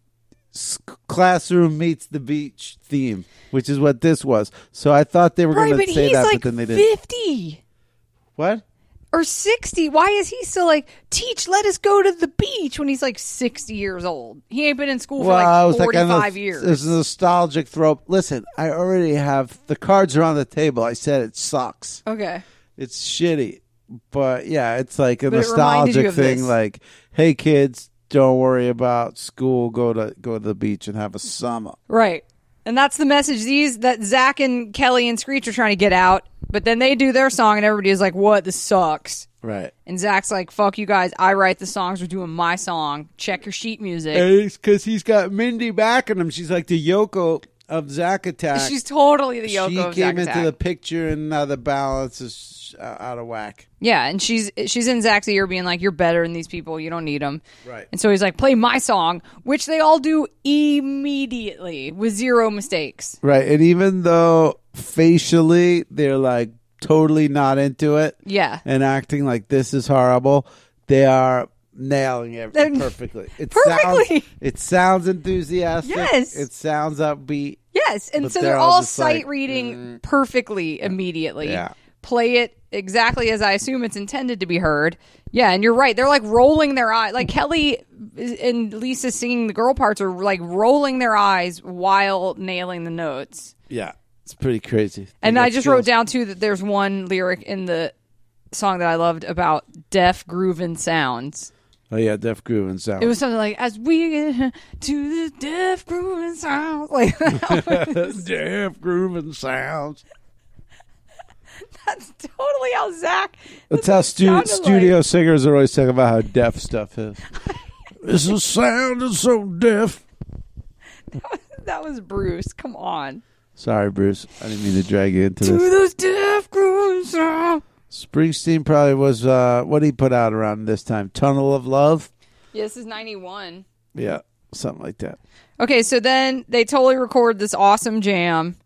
classroom meets the beach theme, which is what this was. So I thought they were going to say that, like but then they didn't. 50. What? Or 60. Why is he still like, teach, let us go to the beach when he's like 60 years old? He ain't been in school for like 45 years. It's a nostalgic throw. Listen, I already have, the cards are on the table. I said it sucks. Okay. It's shitty. But yeah, it's like a But it reminded you nostalgic of thing. this. Like, hey kids, don't worry about school. Go to the beach and have a summer. Right. And that's the message that Zach and Kelly and Screech are trying to get out. But then they do their song and everybody is like, what? This sucks. Right. And Zach's like, fuck you guys. I write the songs. We're doing my song. Check your sheet music. Because he's got Mindy backing him. She's like the Yoko of Zack Attack. She's totally the Yoko of Zack She came Attack. into the picture and now the balance is out of whack. Yeah, and she's in Zach's ear being like, you're better than these people. You don't need them. Right. And so he's like, play my song, which they all do immediately with zero mistakes. Right. And even though facially they're like totally not into it. Yeah. And acting like this is horrible, they are nailing everything perfectly. It sounds enthusiastic. Yes. It sounds upbeat. Yes, and But so they're they're all all just sight like, reading perfectly immediately. Yeah. Play it exactly as I assume it's intended to be heard. Yeah, and you're right. They're like rolling their eyes. Like Kelly and Lisa singing the girl parts are like rolling their eyes while nailing the notes. Yeah. It's pretty crazy. And I just wrote down too that there's one lyric in the song that I loved about deaf grooving sounds. Oh yeah, deaf grooving sounds. It was something like, as we get to the deaf grooving sounds. Like deaf grooving sounds. that's totally how Zach. That's how sounded studio like. singers are always talking about how deaf stuff is. This is sounding so deaf. That was Bruce. Come on. Sorry, Bruce. I didn't mean to drag you into To this. those deaf grooving sounds. Springsteen probably was, what did he put out around this time? Tunnel of Love? Yeah, this is 91. Yeah, something like that. Okay, so then they totally record this awesome jam.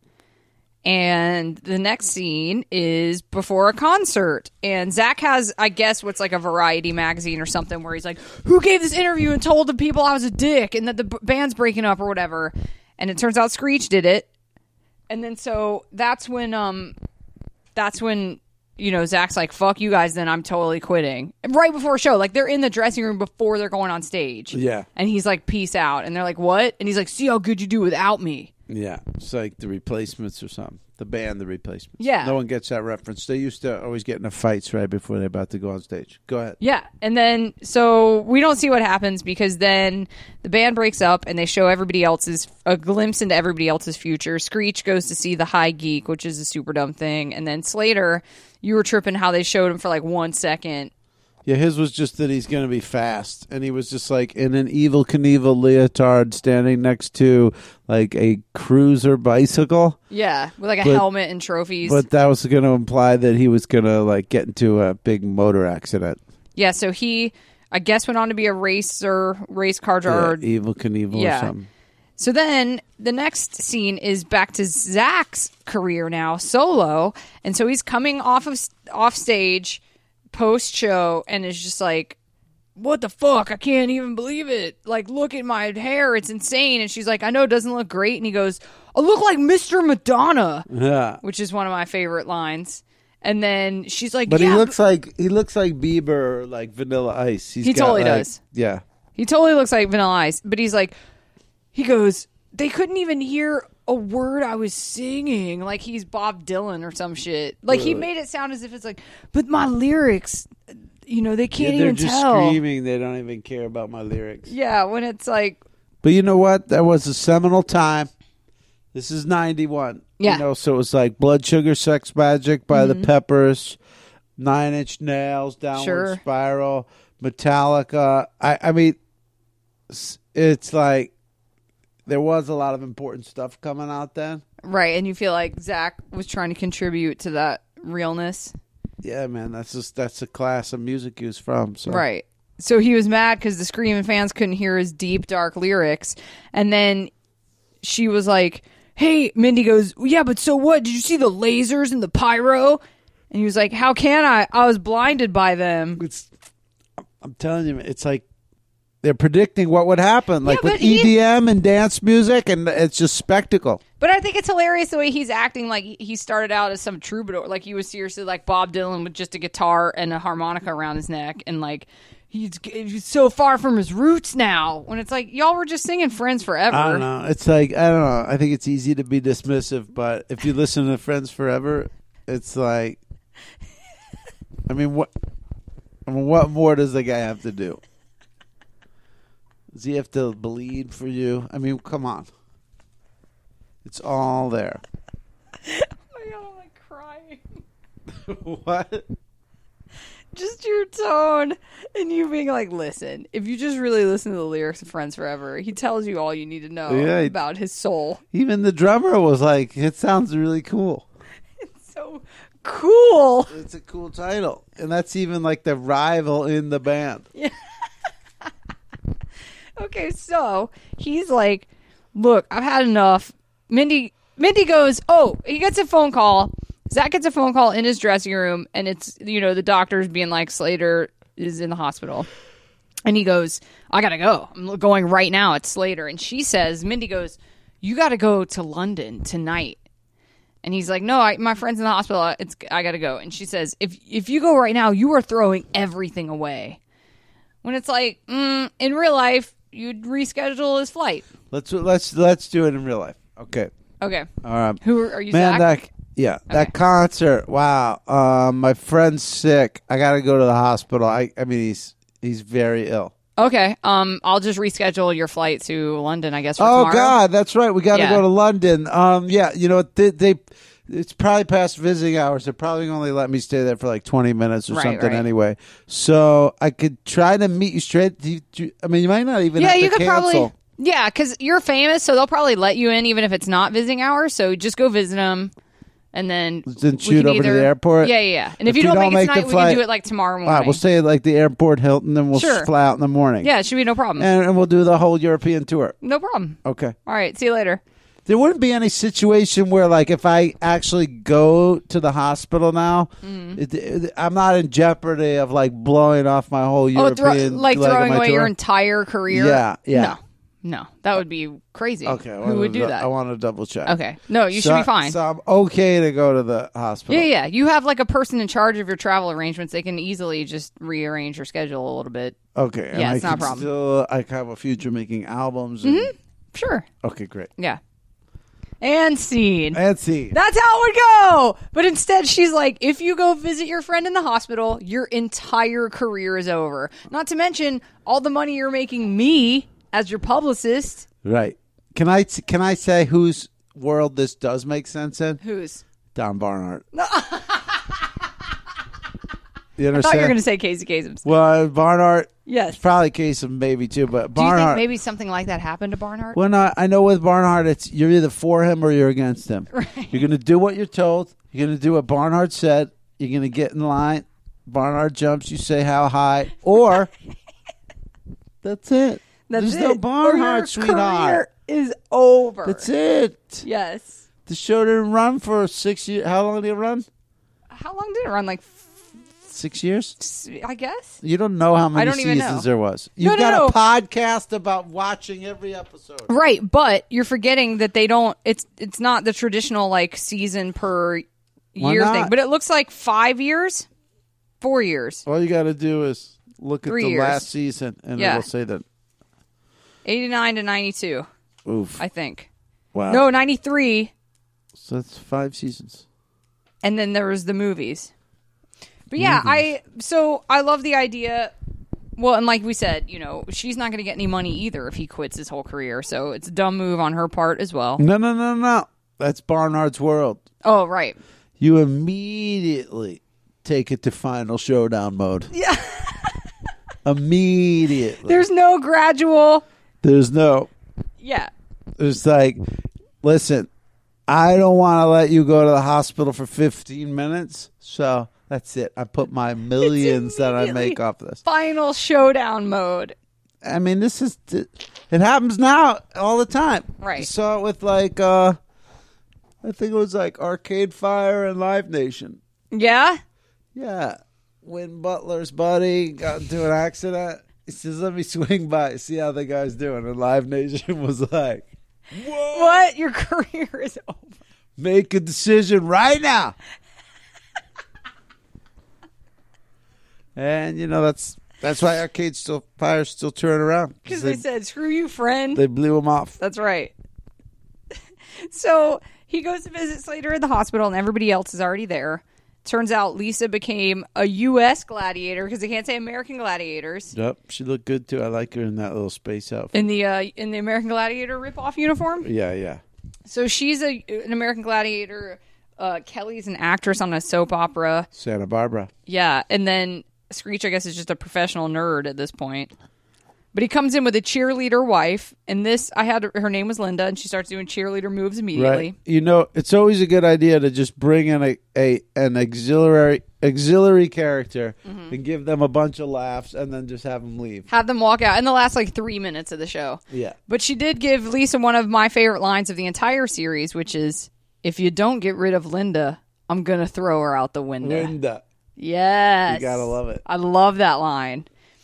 And the next scene is before a concert. And Zach has, I guess, what's like a Variety magazine or something where he's like, who gave this interview and told the people I was a dick and that the band's breaking up or whatever. And it turns out Screech did it. And then so that's when Zach's like, fuck you guys, then I'm totally quitting. Right before a show. Like, they're in the dressing room before they're going on stage. Yeah. And he's like, peace out. And they're like, what? And he's like, see how good you do without me. Yeah. It's like The Replacements or something. The band The Replacements. Yeah. No one gets that reference. They used to always get into fights right before they're about to go on stage. Go ahead. Yeah. And then, so we don't see what happens because then the band breaks up and they show a glimpse into everybody else's future. Screech goes to see the High Geek, which is a super dumb thing. And then Slater, you were tripping how they showed him for like 1 second. Yeah, his was just that he's going to be fast. And he was just like in an Evel Knievel leotard standing next to like a cruiser bicycle. Yeah, with like a helmet and trophies. But that was going to imply that he was going to like get into a big motor accident. Yeah, so he, I guess, went on to be a race car driver. Yeah, Evel Knievel or something. So then the next scene is back to Zach's career now, solo. And so he's coming off stage post-show and is just like, what the fuck? I can't even believe it. Like, look at my hair. It's insane. And she's like, I know it doesn't look great. And he goes, I look like Mr. Madonna. Yeah. Which is one of my favorite lines. And then she's like, but he looks like Bieber or like Vanilla Ice. He totally does. Yeah. He totally looks like Vanilla Ice. But he's like, he goes, they couldn't even hear a word I was singing. Like he's Bob Dylan or some shit. Like he made it sound as if it's like, but my lyrics, they can't even tell. They're just screaming. They don't even care about my lyrics. Yeah, when it's like. But you know what? That was a seminal time. This is 91. Yeah. So it was like Blood Sugar Sex Magic by the Peppers, 9 Inch Nails, Downward Spiral, Metallica. I mean, it's like there was a lot of important stuff coming out then. Right, and you feel like Zach was trying to contribute to that realness. Yeah, man, that's a class of music he was from. So. Right. So he was mad because the screaming fans couldn't hear his deep, dark lyrics. And then she was like, hey, Mindy goes, yeah, but so what? Did you see the lasers and the pyro? And he was like, how can I? I was blinded by them. I'm telling you, it's like they're predicting what would happen, like with EDM and dance music, and it's just spectacle. But I think it's hilarious the way he's acting like he started out as some troubadour. Like he was seriously like Bob Dylan with just a guitar and a harmonica around his neck. And like he's so far from his roots now. When it's like, y'all were just singing Friends Forever. I don't know. It's like, I don't know. I think it's easy to be dismissive, but if you listen to Friends Forever, it's like, what more does the guy have to do? Does he have to bleed for you? I mean, come on. It's all there. Oh my God, I'm like crying. What? Just your tone and you being like, listen, if you just really listen to the lyrics of Friends Forever, he tells you all you need to know about his soul. Even the drummer was like, it sounds really cool. It's so cool. It's a cool title. And that's even like the rival in the band. Yeah. Okay, so he's like, look, I've had enough. Mindy goes, he gets a phone call. Zach gets a phone call in his dressing room, and it's, the doctor's being like, Slater is in the hospital. And he goes, I gotta go. I'm going right now. It's Slater. And Mindy goes, you gotta go to London tonight. And he's like, no, my friend's in the hospital. I gotta go. And she says, if you go right now, you are throwing everything away. When it's like, in real life, you'd reschedule his flight. Let's do it in real life. Okay. All right. Who are you, man? Zach? That concert. Wow. My friend's sick. I got to go to the hospital. I mean, he's very ill. Okay. I'll just reschedule your flight to London, I guess, for tomorrow. Oh God, that's right. We got to go to London. Yeah. It's probably past visiting hours. They're probably only let me stay there for like 20 minutes or something anyway. So I could try to meet you straight. You might not even have to you could cancel. Probably. Yeah, because you're famous, so they'll probably let you in even if it's not visiting hours. So just go visit them, and then shoot over to the airport. Yeah. And if you don't make it tonight, we can do it like tomorrow morning. All right, we'll stay at like the airport Hilton, then we'll fly out in the morning. Yeah, it should be no problem. And we'll do the whole European tour. No problem. Okay. All right. See you later. There wouldn't be any situation where, like, if I actually go to the hospital now, I'm not in jeopardy of like blowing off my whole European throwing away tour. your entire career. Yeah. No, that would be crazy. Okay. Who would do that? I want to double check. Okay. No, you should be fine. So I'm okay to go to the hospital. Yeah. You have like a person in charge of your travel arrangements. They can easily just rearrange your schedule a little bit. Okay. Yeah, and it's not a problem. I have a future making albums. And... Mm-hmm. Sure. Okay, great. Yeah. And scene. And scene. That's how it would go. But instead, she's like, if you go visit your friend in the hospital, your entire career is over. Not to mention all the money you're making me as your publicist. Right. Can I say whose world this does make sense in? Whose? Don Barnhart. You I understand? thought you were going to say Casey Kasem's. Well, Barnhart. Yes. Probably Kasem maybe too, but Do you Barnhart. think maybe something like that happened to Barnhart? Well, no, I know with Barnhart, it's you're either for him or you're against him. Right. You're going to do what you're told. You're going to do what Barnhart said. You're going to get in line. Barnhart jumps. You say how high, or that's it. There's no Barnhart, sweetheart. Is over. That's it. Yes. The show didn't run for 6 years. How long did it run? How long did it run? Like 6 years? I guess. You don't know how many don't even seasons know. there was. You've got a podcast about watching every episode. Right, but you're forgetting that they don't. It's not the traditional like season per year not? thing. But it looks like 5 years, 4 years, All you got to do is look at 3 the years. last season, and Yeah. it'll say that. 89 to 92, Oof. I think. Wow. No, 93, So that's 5 seasons. and then there was the movies. But yeah, I love the idea. Well, and like we said, she's not going to get any money either if he quits his whole career. So it's a dumb move on her part as well. No. That's Barnhart's world. Oh, right. You immediately take it to final showdown mode. Yeah. Immediately. There's no gradual. There's no. Yeah. It's like, listen, I don't want to let you go to the hospital for 15 minutes. So that's it. I put my millions that I make off this. Final showdown mode. I mean, it happens now all the time. Right. You saw it with like, I think it was like Arcade Fire and Live Nation. Yeah? Yeah. When Butler's buddy got into an accident, he says, let me swing by, see how the guy's doing. And Live Nation was like, whoa. What? Your career is over. Make a decision right now. And, that's why Arcade Fire's still turning around. Because they said, screw you, friend. They blew him off. That's right. So he goes to visit Slater in the hospital, and everybody else is already there. Turns out Lisa became a U.S. gladiator because they can't say American gladiators. Yep, she looked good too. I like her in that little space outfit. In the American Gladiator ripoff uniform. Yeah. So she's an American Gladiator. Kelly's an actress on a soap opera. Santa Barbara. Yeah, and then Screech, I guess, is just a professional nerd at this point. But he comes in with a cheerleader wife, and her name was Linda, and she starts doing cheerleader moves immediately. Right. It's always a good idea to just bring in an auxiliary character and give them a bunch of laughs, and then just have them leave. Have them walk out in the last 3 minutes of the show. Yeah. But she did give Lisa one of my favorite lines of the entire series, which is, if you don't get rid of Linda, I'm going to throw her out the window. Linda. Yes. You gotta love it. I love that line.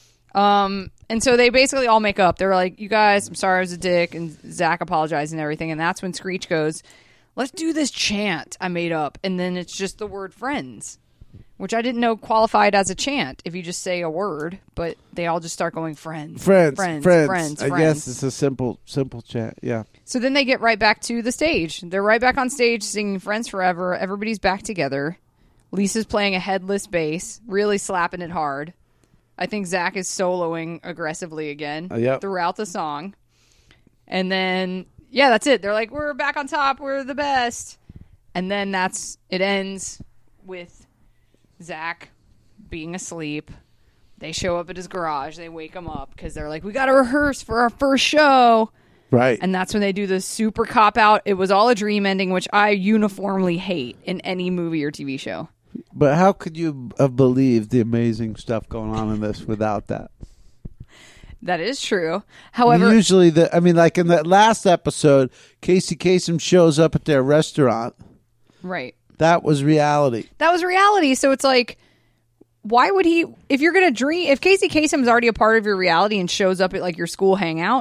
And so they basically all make up. They're like, you guys, I'm sorry I was a dick, and Zach apologized and everything. And that's when Screech goes, let's do this chant I made up. And then it's just the word friends, which I didn't know qualified as a chant if you just say a word, but they all just start going friends. Friends. Friends. I guess it's a simple chat. Yeah. So then they get right back to the stage. They're right back on stage singing Friends Forever. Everybody's back together. Lisa's playing a headless bass, really slapping it hard. I think Zach is soloing aggressively again throughout the song. And then, that's it. They're like, we're back on top. We're the best. And then it ends with Zach being asleep. They show up at his garage. They wake him up because they're like, we got to rehearse for our first show. Right. And that's when they do the super cop-out. It was all a dream ending, which I uniformly hate in any movie or TV show. But how could you have believed the amazing stuff going on in this without that? That is true. However, usually, in that last episode, Casey Kasem shows up at their restaurant. Right. That was reality. That was reality. So it's like, why would he? If you're gonna dream, if Casey Kasem's already a part of your reality and shows up at your school hangout,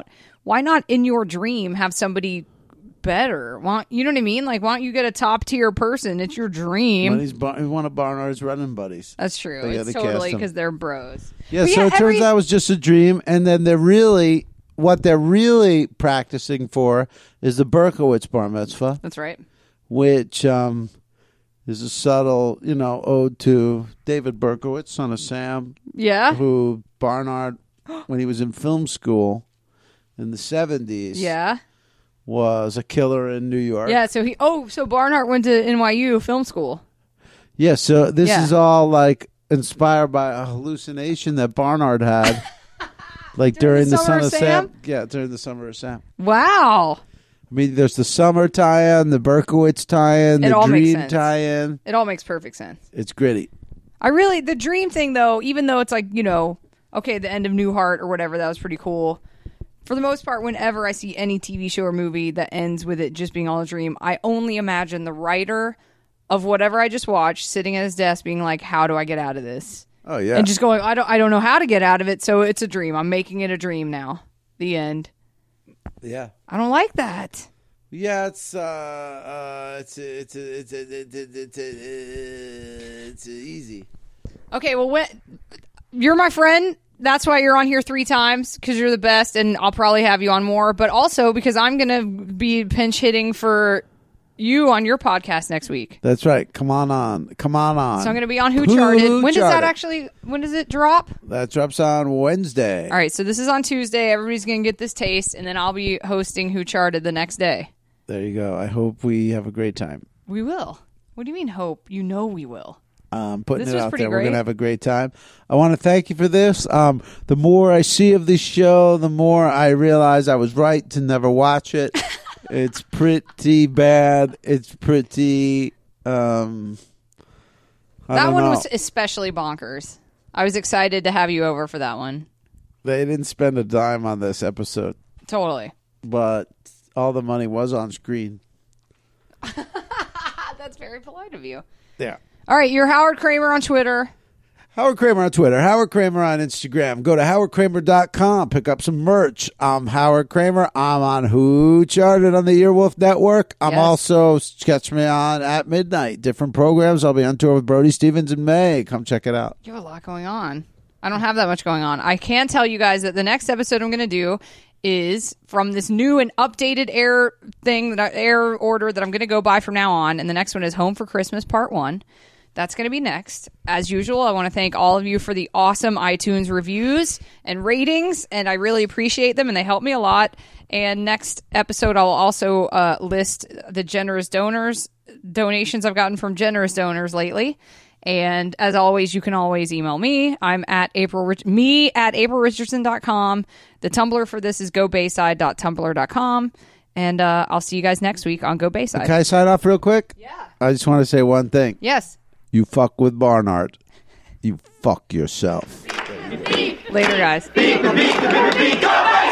why not in your dream have somebody better? You know what I mean? Like, why don't you get a top tier person? It's your dream. When he's one of Barnard's running buddies. That's true. It's totally because they're bros. Yeah, so it turns out it was just a dream, and then what they're really practicing for is the Berkowitz bar mitzvah. That's right. Which is a subtle, ode to David Berkowitz, son of Sam. Yeah. Who Barnard, when he was in film school in the 70s. Yeah. Was a killer in New York. Yeah, so Barnard went to NYU film school. Yeah, so this is all like inspired by a hallucination that Barnard had. Like during the Son of Sam? Yeah, during the Summer of Sam. Wow. I mean, there's the summer tie-in, the Berkowitz tie-in, the dream tie-in. It all makes perfect sense. It's gritty. The dream thing, though, even though it's like, okay, the end of Newhart or whatever, that was pretty cool. For the most part, whenever I see any TV show or movie that ends with it just being all a dream, I only imagine the writer of whatever I just watched sitting at his desk being like, how do I get out of this? Oh, yeah. And just going, I don't know how to get out of it, so it's a dream. I'm making it a dream now. The end. Yeah. I don't like that. Yeah, it's easy. Okay, well, you're my friend. That's why you're on here 3 times, because you're the best, and I'll probably have you on more. But also because I'm going to be pinch hitting for you on your podcast next week. That's right. Come on on. So I'm going to be on Who Charted. When does it drop? That drops on Wednesday. All right, so this is on Tuesday. Everybody's going to get this taste, and then I'll be hosting Who Charted the next day. There you go. I hope we have a great time. We will. What do you mean hope? You know we will. Putting it out there. We're going to have a great time. I want to thank you for this. The more I see of this show, the more I realize I was right to never watch it. It's pretty bad. It's pretty... that one was especially bonkers. I was excited to have you over for that one. They didn't spend a dime on this episode. Totally. But all the money was on screen. That's very polite of you. Yeah. All right, you're Howard Kramer on Twitter. Howard Kramer on Twitter. Howard Kramer on Instagram. Go to howardkramer.com. Pick up some merch. I'm Howard Kramer. I'm on Who Charted on the Earwolf Network. I'm also, catch me on at midnight. Different programs. I'll be on tour with Brody Stevens in May. Come check it out. You have a lot going on. I don't have that much going on. I can tell you guys that the next episode I'm going to do is from this new and updated air order that I'm going to go by from now on. And the next one is Home for Christmas Part 1. That's going to be next. As usual, I want to thank all of you for the awesome iTunes reviews and ratings, and I really appreciate them, and they help me a lot. And next episode, I'll also list the generous donations I've gotten from generous donors lately. And as always, you can always email me. I'm at aprilrichardson.com. The Tumblr for this is gobayside.tumblr.com. And I'll see you guys next week on Go Bayside. Can I sign off real quick? Yeah. I just want to say one thing. Yes. You fuck with Barnard. You fuck yourself. Later, guys.